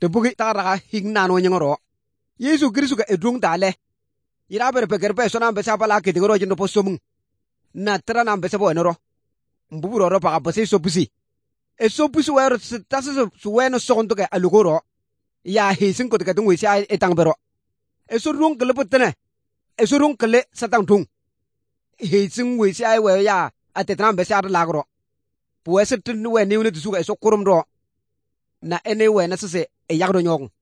te bugi tagaraga higna no nyingoro Yesu Kristo ka edung dale ira ber peger pe sona be sapala ke digoro jindo posomun na tra na be sabo enoro mbuburo ro pa ba se sopusi e sopusi wero tasu suweno sokonto ke alugoro ya hisin ko ke tungwi sia etang bero e so rung kele potene e so rung kele satang tung hisin wi sia we ya atetran be sia lagro puese tun we ni ni tusuga e so kurum ro na ene we na sese e yagro nyong